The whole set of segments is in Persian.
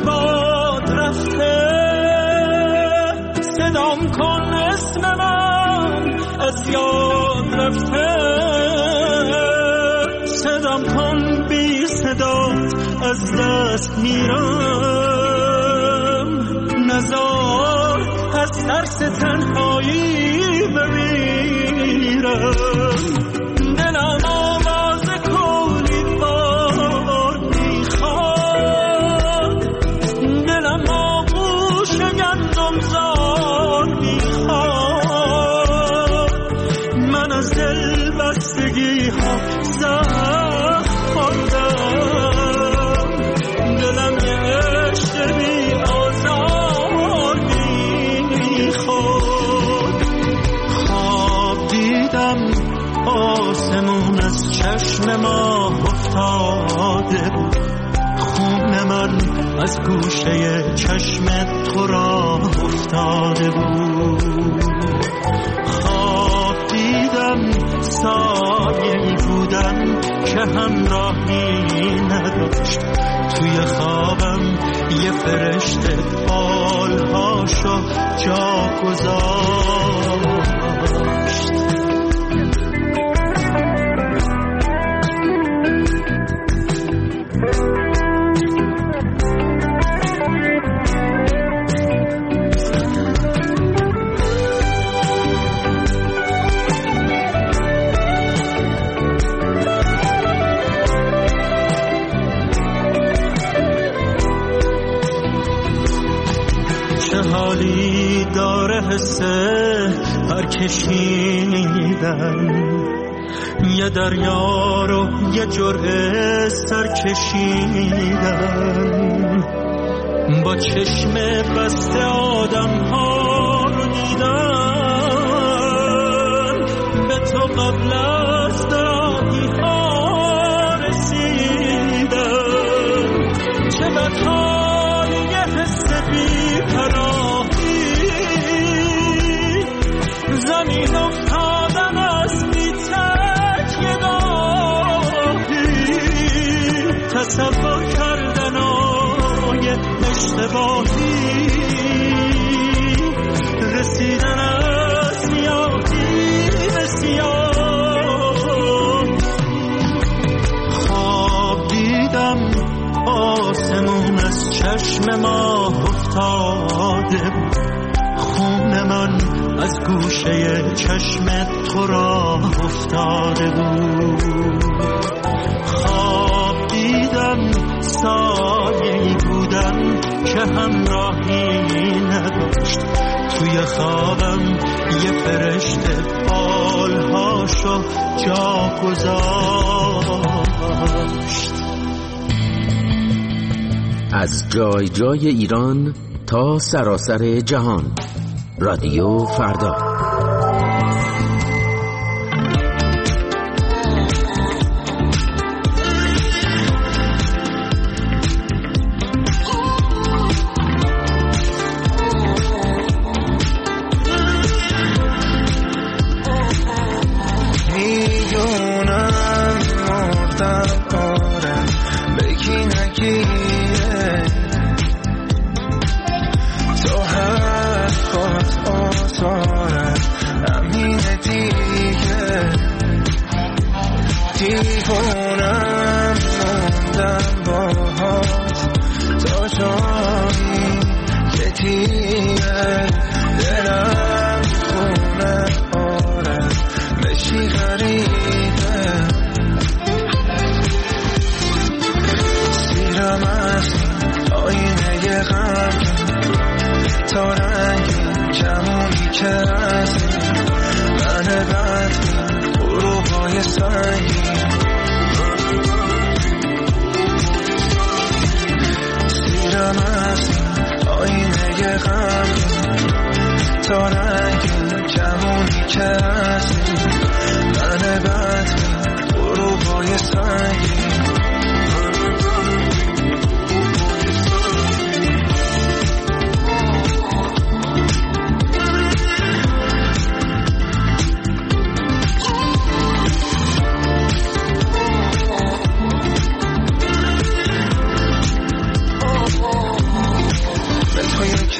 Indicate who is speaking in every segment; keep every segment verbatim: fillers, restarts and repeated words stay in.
Speaker 1: باد رفته، صدام کن اسم من از یاد رفته، صدام کن بی صدات از دست میرم، نزار از ترس تنهایی بمیرم. دلم آواز کولی بار میخواد، دلم آغوش گندم زار میخواد، من از دل بستگی ها زخم خوردم، دلم یه عشق بی آزار میخواد. خواب دیدم آسمون از چشم ما افتاده بود، خون من از گوشه چشم تو را افتاده بود. خواب دیدم سایه‌ای بودم که همراهی نداشت، توی خوابم یه فرشته بالهاشو جا گذاشت. حالی داره حسه پر کشیدن، یه دریا رو یه جرعه سر کشیدن، با چشم بسته آدم ها رو دیدن، به تو قبل از دراهی ها رسیدن. چه بدحالی یه حس بی پناهی، زمین افتادن از بی تکیه گاهی، تصور کردن آی اشتباهی، رسیدن از سیاهی به سیاه. خواب دیدم آسمون از چشم ما افتاده بود، خون من از گوشه چشم تو را افتاده بود. خواب دیدم سایه‌ای بودم که همراهی نداشت، توی خوابم یه فرشته بالهاشو جا گذاشت.
Speaker 2: از جای جای ایران تا سراسر جهان، رادیو فردا.
Speaker 3: دیوانم موندم باهات تا جایی که دیگه دلم خونه آره بشی غریبه. سیرم از آینه غم تا رنگی جمعی که از من بد غروبای سنگی. سیرم از آینه غم تا رنگی جمعی که از من بد غروبای سنگی.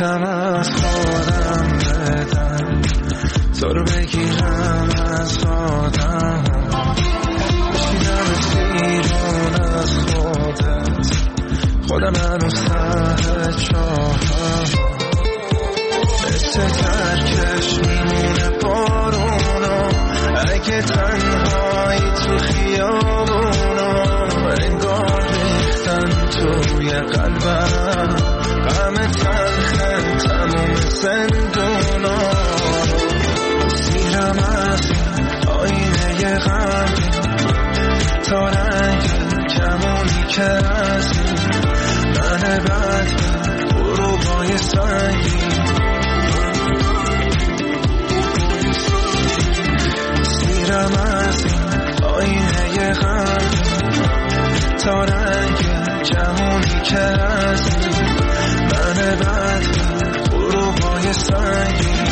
Speaker 3: یکم از خودم بدم تو رو بگیرم از آدم میرم سیرون از خودت خودم هنوز ته چاهم مثل ترکش میمونه بارونا اگه تنهایی تو خیابونا انگار ریختن توی قلبم غم تلخه تموم زندونا سیرم از آینه غمگین تا رنگ کمونی که از من بدبین غروبای سنگین سیرم از آینه غمگین تا رنگ کمونی که از من بدبین غروبای سنگین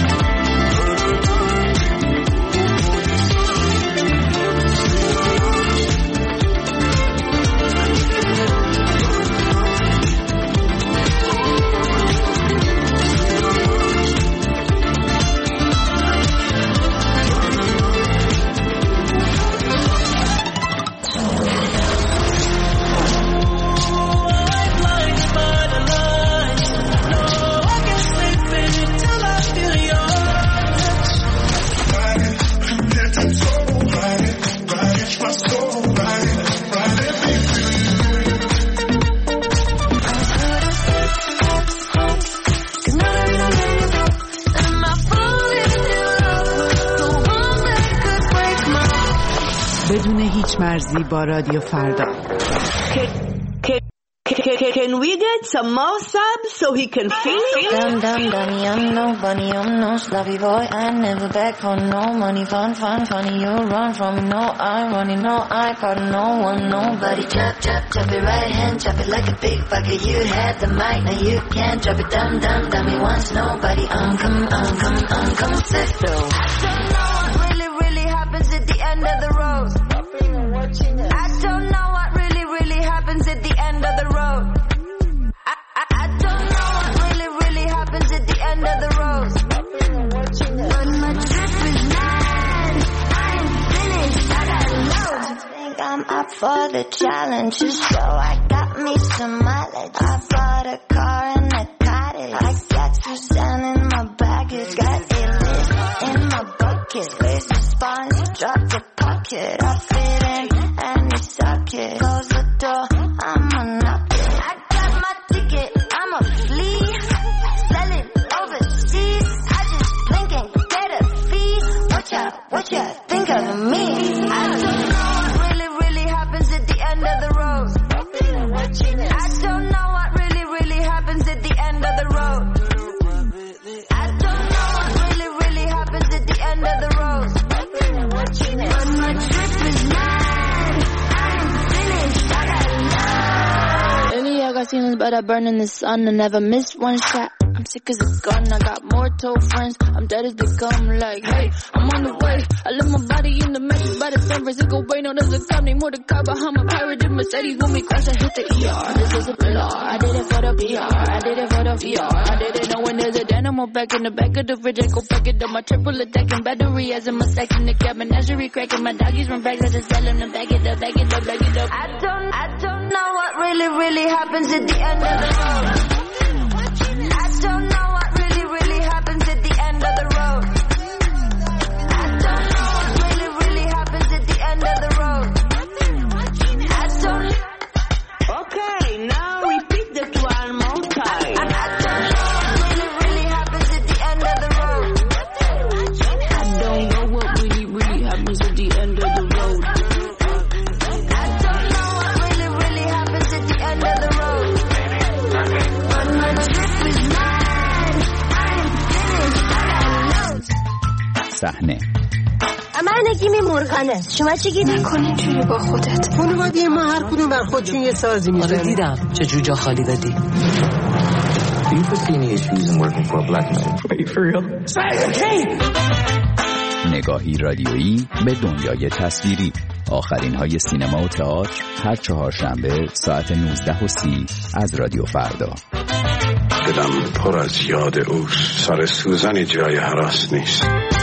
Speaker 4: بدون هیچ مرزی با رادیو فردا.
Speaker 5: Can we get some more subs so he can feel it?
Speaker 6: Dum dum dummy, I'm nobody, I'm no sloppy boy. I never beg for no money, fun, fun, funny. You run from me, no irony, no I got no one, nobody. Chop, chop, chop it right hand, chop it like a big bucket. You had the mic, now you can't drop it. Dum dum dummy, once nobody. Um, come, um, come, um, come, sit though. I don't know what really, really happens at the end of the road. I don't know what really, really happens at the end of the road. I, I, I don't know what really, really happens at the end of the road. But my trip is mad. I ain't finished. I got loads. I think I'm up for the challenge, so I got me some mileage. I bought a car and a cottage. I got Suzanne in my baggage. Got A-list in my bucket. Raise the sponge, drop the pocket. I fit in and you suck it. Close the door, I'ma knock it. I got my ticket, I'ma flee. Sell it overseas. I just blink and get a fee. What ya, what ya think of me? I don't know what really, really happens at the end of the road. I don't know what really, really happens at the end of the road. I don't know what really, really happens at the end of the road. But my trip is mad. I ain't finished. I got love. Lately I got feelings, but I burn in the sun and never miss one shot. I'm sick as a gun, I got more told friends. I'm dead as they come, like, hey, I'm on the way. I left my body in the mattress by the San Francisco way. No, there's a company, more to car behind my pirate in Mercedes. When we crash, I hit the E R. This is a pillar. I did it for the P R. I did it for the V R. I didn't know when there's a dynamo back in the back of the fridge. I go pack it up, my triple attacking battery as in my sex in the cab. Menagerie cracking, my doggies run back. I just tell them to back it up, back it up, back it up. I don't, I don't know what really, really happens at the end of the road. I don't know what really, really happens at the end of the road. I don't know what really, really happens at the end of the road. I don't.
Speaker 5: Okay, now repeat that one more time.
Speaker 6: I, I don't know what really, really happens at the end of the road.
Speaker 4: I don't know what really, really happens at the end of the road.
Speaker 6: I don't know what really, really happens at the end of the road. But my trip is mad. I ain't finished. I got loads.
Speaker 7: صحنه
Speaker 8: من نگیم مرغانه. شما چی گیدی؟
Speaker 9: کنی توی با خودت.
Speaker 10: خانواده ما هر کدوم بر خودشون یه سازی میزنن.
Speaker 9: آره دیدم چه جوجا خالی دادی.
Speaker 11: Do you foresee any issues in working for a black man? Are you for real?
Speaker 7: نگاهی رادیویی به دنیای تصویری. آخرین های سینما و تئاتر هر چهارشنبه ساعت نوزده و سی از رادیو فردا.
Speaker 12: دلم پر از یاد اوست، سر سوزنی جای هراس نیست.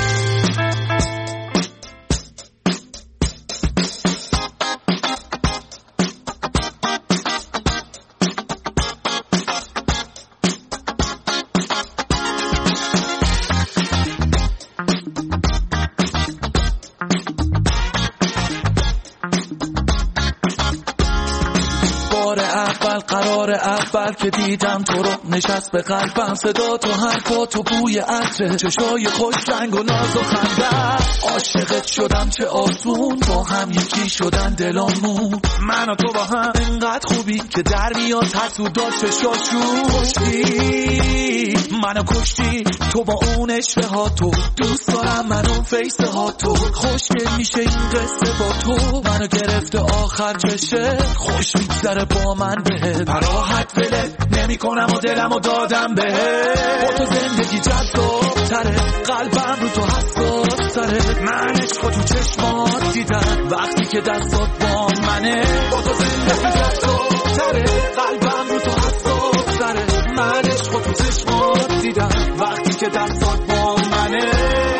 Speaker 13: اول که دیدم تو رو نشست به قلبم، صدا تو حرفا تو بوی عطر، چشای خوش رنگ و ناز و خنده. عاشقت شدم چه آسون، با هم یکی شدن دلامون. من و تو با هم انقدر خوبی که در میاد حسودا چشاشون. کشتی منو کشتی تو با اون عشقه ها، تو دوست دارم من اون فیسه ها، تو خوشگل میشه این قصه با تو. منو گرفته آخر چشه خوش میگذره با من بهت، راحت ولت نمی کنم و دلم و دادم بهت. با تو زندگی جذاب تره، قلبم رو تو حساس تره. من عشق تو چشمات دیدم وقتی که دستات با منه. با تو زندگی جذاب تره، قلبم رو تو حساس تره. من عشق تو چشمات دیدم وقتی که دستات با منه.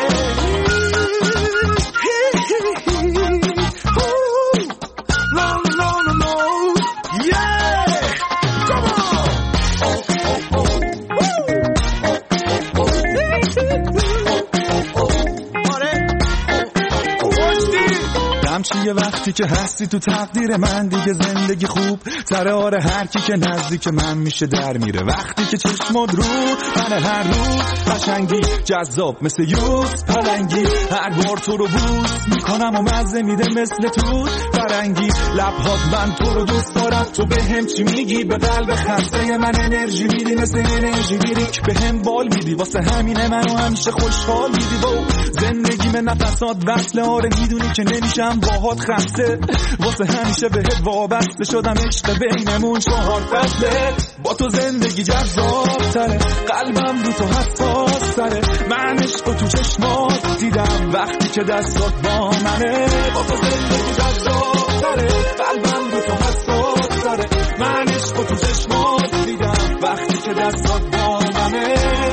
Speaker 14: چیه وقتی که هستی تو تقدیر من، دیگه زندگی خوب تره. آره هر کی که نزدیک من میشه در میره، وقتی که چشمات رو من هر روز قشنگی جذاب مثل یوز پلنگی. هر بار تو رو بوس میکنم و مزه میده مثل توت فرنگی. لبهات من تو رو دوست دارم، تو به هم چی میگی؟ به قلب خسته من انرژی میدی، مثل انرژی دیریک به هم بال میدی. واسه همینه منو همیشه خوشحال میدی. و زندگی من نفسات وصله، آره میدونی که نمیشم باهات خسته. واسه همیشه بهت وابسته شدم، عشق بینمون چهار فصله. با تو زندگی جذاب تره، قلبم رو تو حساس تره. من عشق تو چشمات دیدم وقتی که دستات با منه. با تو زندگی جذاب تره، قلبم رو تو حساس تره. من عشق تو چشمات دیدم وقتی که دستات با منه.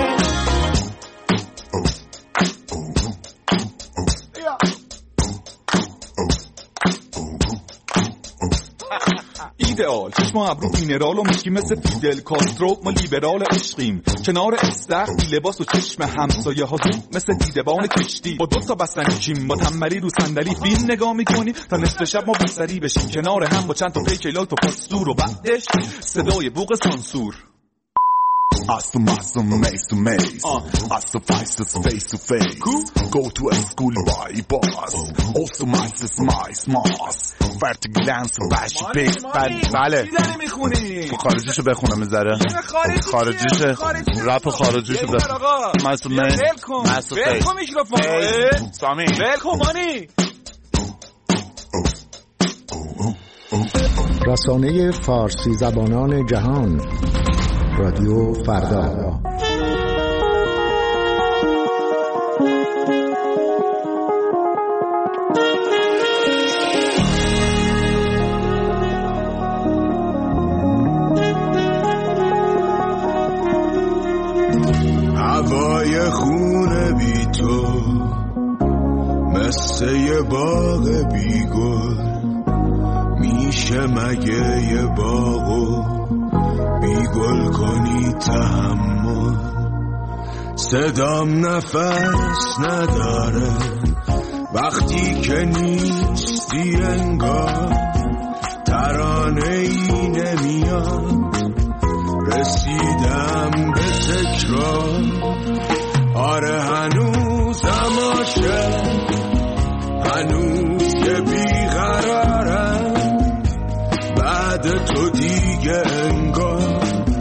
Speaker 14: ایدئال چشم ابرو مینرال و میگی مثل فیدل کاسترو. ما لیبرال عشقیم کنار استخری، لباس و چشم همسایه ها تو مثل دیدبان کشتی. با دو تا بستنی کیم با تنبلی رو صندلی فیلم نگاه میکنی تا نصف شب ما بستری بشیم کنار هم با چند تا پیکلال تو پاستور و بعدش صدای بوق سانسور.
Speaker 15: Us to muscle, mace to mace. Uh. Us to faces, face to face. Cool. Go to a school by bus. Also mice is mice, mouse. Vertic glance, bashy base. بله.
Speaker 14: چی داری میخونی؟
Speaker 15: خارجیشو بخونم میذاره. خارجیشه. رپ خارجیشو بخونم. مسو می. مسو فیس.
Speaker 14: ولکن میکروفون.
Speaker 15: سامی.
Speaker 14: ولکن مانی.
Speaker 16: رسانه فارسی زبانان جهان، رادیو فردا.
Speaker 3: هوای خونه بی تو مثل یه باغ بی گل، میشه مگه یه باغو بی گل کنی تحمل؟ صدام نفس نداره وقتی که نیستی، انگار ترانه ای نمیاد. رسیدم به تکرار، آره هنوزم عاشق، هنوز که بیقرارم. بعد تو دیگه انگار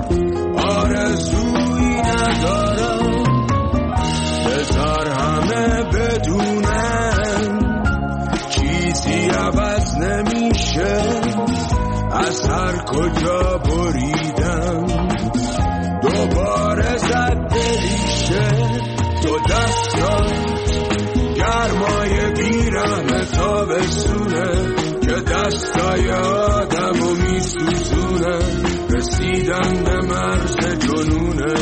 Speaker 3: آرزویی ندارم. بذار همه بدونن چیزی عوض نمیشه. از هر کجا بریدم دوباره زد ریشه. تو دستات گرمای بیرم تابستونه که دستای آدمو میسوزونه. رسیدن به مرز جنونه،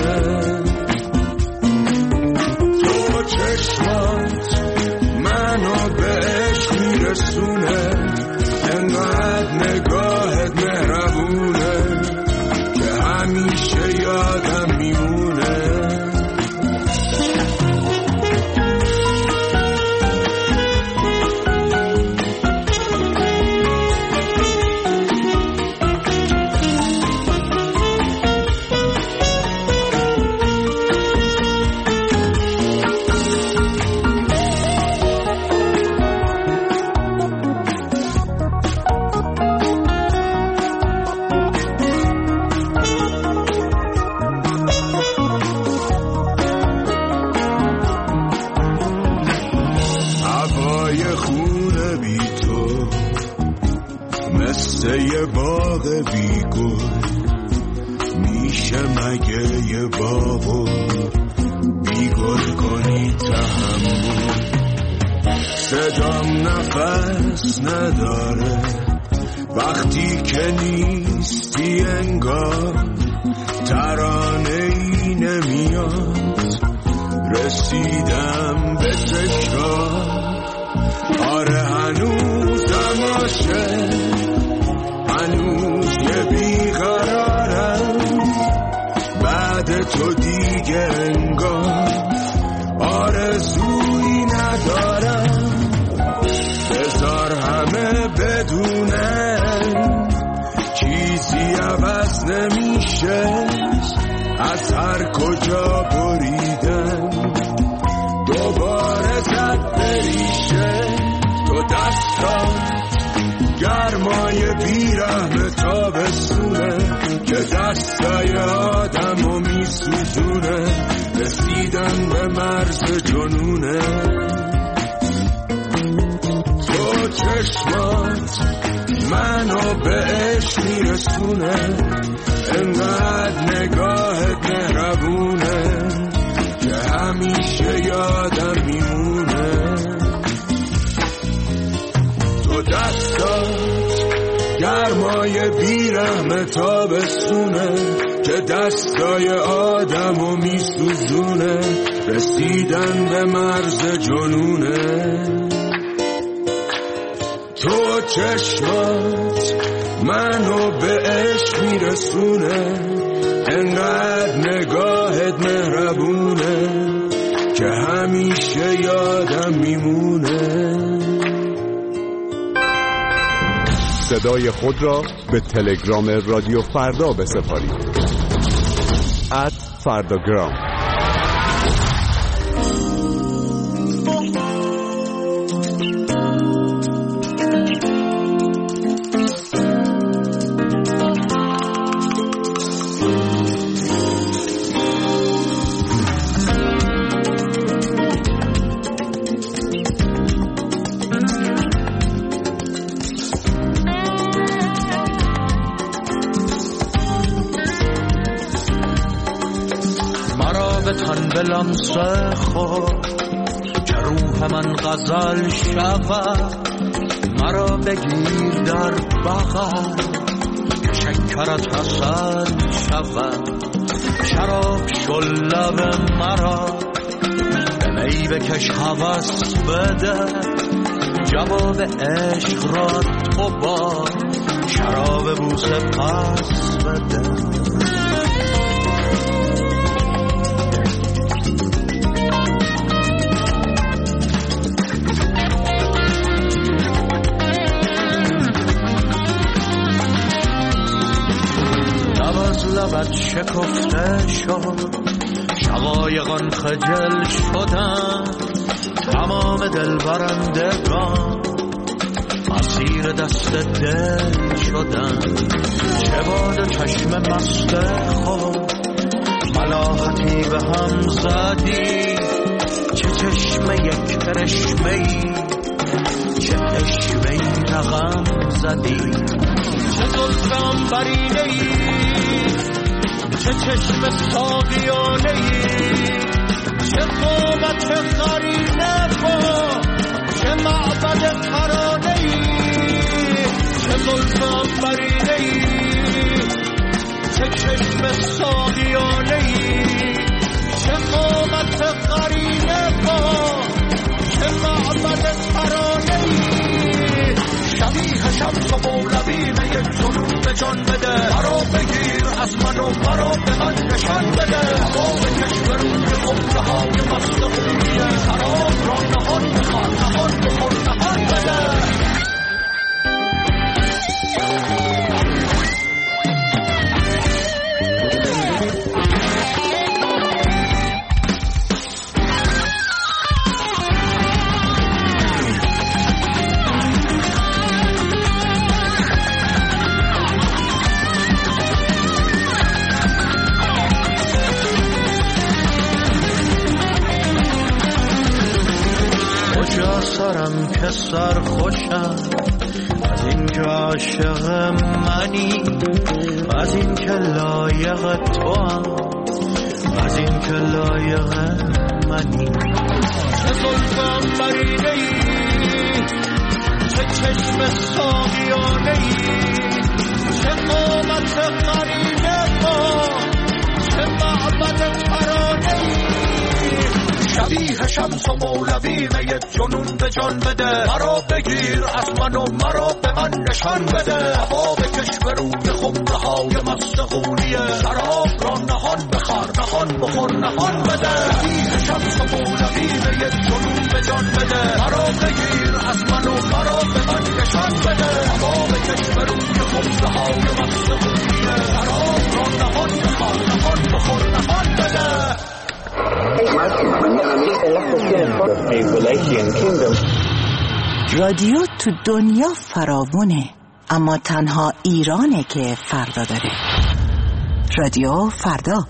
Speaker 3: همیشه یادم میمونه.
Speaker 17: یه باغ بی گل میشه مگه یه باغ بی گل کنی تحمل؟ صدام نفس نداره وقتی که نیستی، انگار ترانه ای نمیاد. رسیدم به تکرار، آره هنوزم عاشق، هنوز یه بیقرارم بعد تو دیگه، انگار آرزویی ندارم. بذار همه بدونن چیزی عوض نمیشه، از هر کجا بریدن دوباره زد بریشه. تو دستان گرمای بیرحم تابستونه که دستای آدمو میسوزونه. رسیدن به مرز جنونه. تو چشمات منو به عشق میرسونه، انقدر نگاهت مهربونه که همیشه یادم میمونه. تو دستات گرمای بیرحم تابستونه که دستای آدمو میسوزونه. رسیدن به مرز جنونه. تو چشمات منو به عشق میرسونه، انقدر نگاهت مهربونه که همیشه یادم میمونه.
Speaker 18: صدای خود را به تلگرام رادیو فردا بسپارید. ات فرداگرام.
Speaker 13: لمس خود که روح من غزل شود، مرا بگیر در بغل که شکرت حسن شود. شراب شل لب مرا به می بکش هوس بده، جواب عشق را تو با شراب بوسه پس بده. لبت شکفته شد، شقایقان خجل شدن، تمام دل برندگان اسیر دست دل شدن. چه باد چشم مست خود ملاحتی به هم زدی، چه چشم یک کرشمه‌ای، چه عشوه‌ای رقم زدی. چه زلفم برینه‌ای، چه چشم ساقیانه‌ای، چه قامت قرینه با، چه معبد ترانه‌ای. چه زلفم برینه‌ای، چه چشم ساقیانه‌ای، چه قامت قرینه با، چه معبد ترانه‌ای. شبیه شمس و مولوی یک جنون به جان بده مرا بگیر از من و مرا به من نشان بده هوا به کشور روی خمره های مست خونیه خراب را نهان بخوار نهان بخور نهان بده
Speaker 19: سرم که سر خوشم از این که عاشق منی از این که لایق تو هم از این که لایق منی چه زلفم برینه ای چه چشم ساقیانه ای چه قامت قرینه با چه معبد ترانه ای شبیه شمس و مولوی میت جنون به جان بده مرا بگیر از من و مرا به من نشان بده هوا به کشور روی خمره های مست خونیه شراب را نهان بخور نهان بخور نهان بده شبیه شمس و مولوی میت جنون به جان بده مرا بگیر از من و مرا به من نشان بده هوا به کشور روی خمره های مست خونیه شراب را نهان بخور نهان بخور نهان بده
Speaker 20: رادیو تو دنیا فراوونه اما تنها ایرانه که فردا داره. رادیو فردا.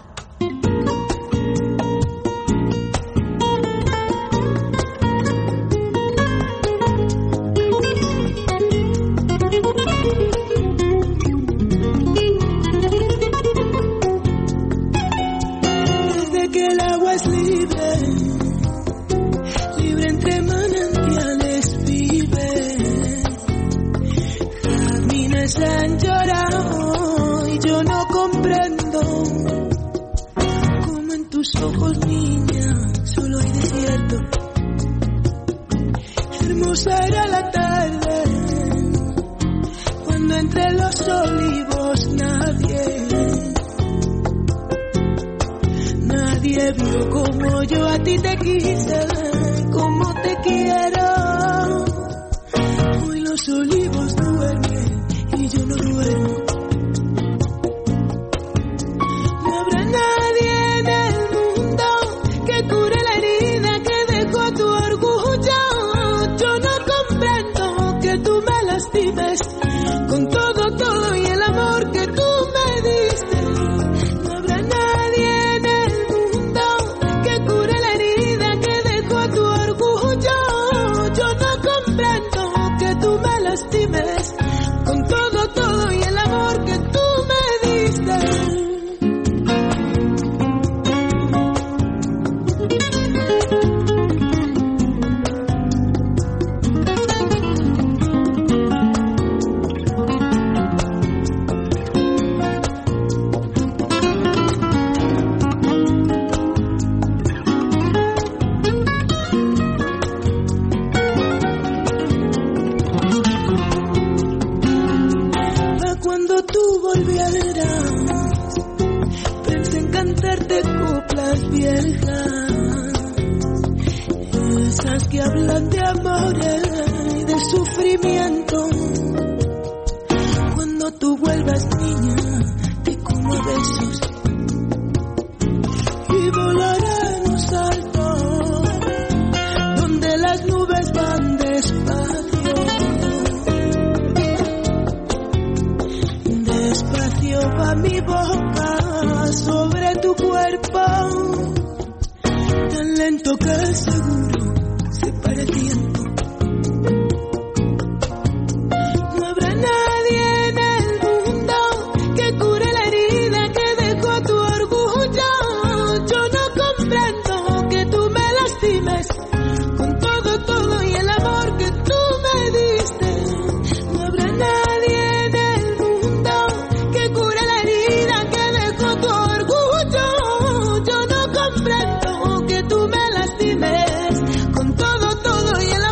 Speaker 21: Con todo, todo y el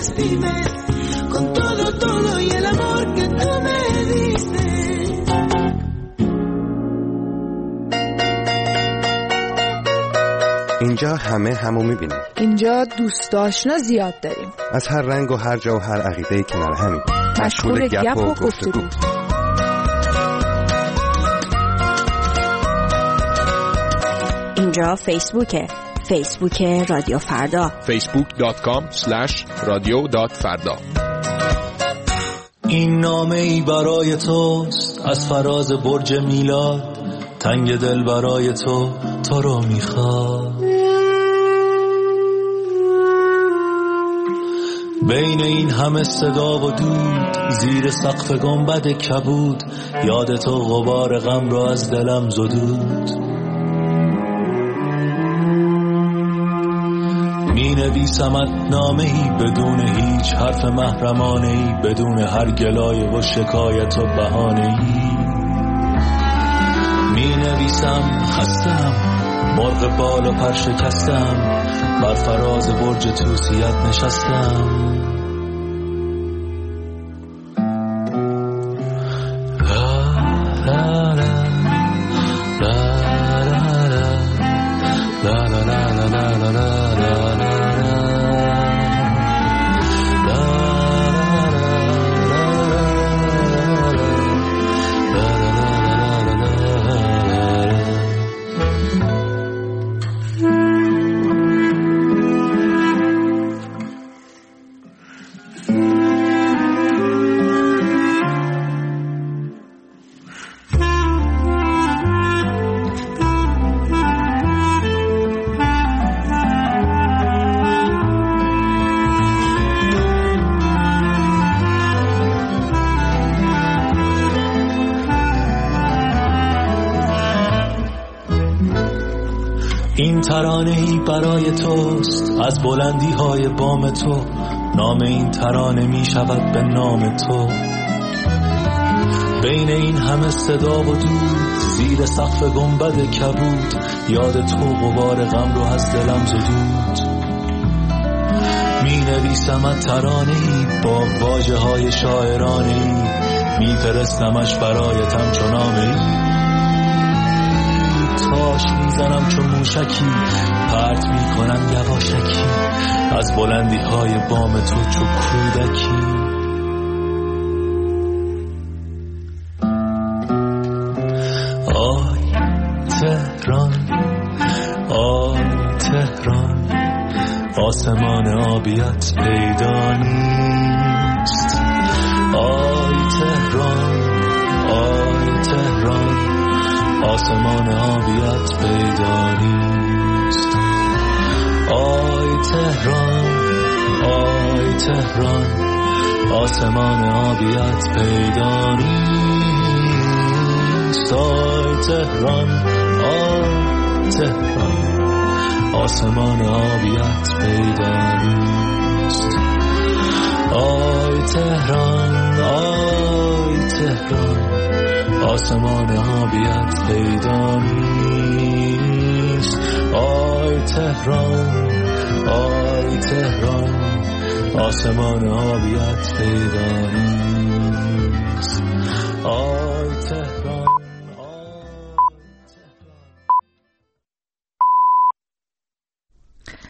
Speaker 1: lastimes con todo, todo y el amor que tú me diste.
Speaker 21: اینجا همه همو میبینیم.
Speaker 22: اینجا دوست آشنا زیاد داریم.
Speaker 21: از هر رنگ و هر جا و هر عقیده کنار همیم.
Speaker 22: مشغول گپ و گفتگو.
Speaker 8: اینجا فیسبوکه. فیسبوک رادیو فردا.
Speaker 23: فیسبوک دات کام اسلش رادیو دات فردا.
Speaker 13: این نامه ای برای توست از فراز برج میلاد، تنگ دل برای تو تو رو میخواد. بین این همه صدا و دود، زیر سقف گنبد کبود، یاد تو غبار غم را از دلم زدود. می نویسمت نامه‌ای بدون هیچ حرف محرمانه‌ای، بدون هر گلایه و شکایت و بهانه‌ای. می نویسم خستم، مرغ بال و پر شکستم، بر فراز برج توسیت نشستم. این ترانه‌ای برای توست از بلندی های بام تو، نام این ترانه می شود به نام تو. بین این همه صدا و دود، زیر سقف گنبد کبود، یاد تو غبار غم رو از دلم زدود. می نویسمت ترانه‌ای با واژه های شاعرانه‌ای، می فرستمش برایتم چو نامه‌ای. تاش میزنم چون موشکی، پرت میکنم یواشکی، از بلندی های بام تو چو کودکی. آی تهران، آی تهران، آسمان آبیت پیدا نیست. آی تهران، آی تهران، آسمان آبیت پیدا نیست. آی تهران، آی تهران، آسمان آبیت پیدا نیست. آی تهران، آی تهران، آسمان آبیت پیدا نیست. آی تهران، آی تهران، آسمان آبیت پیدا نیست. آی تهران، آی تهران، آسمان آبیت پیدا نیست. آی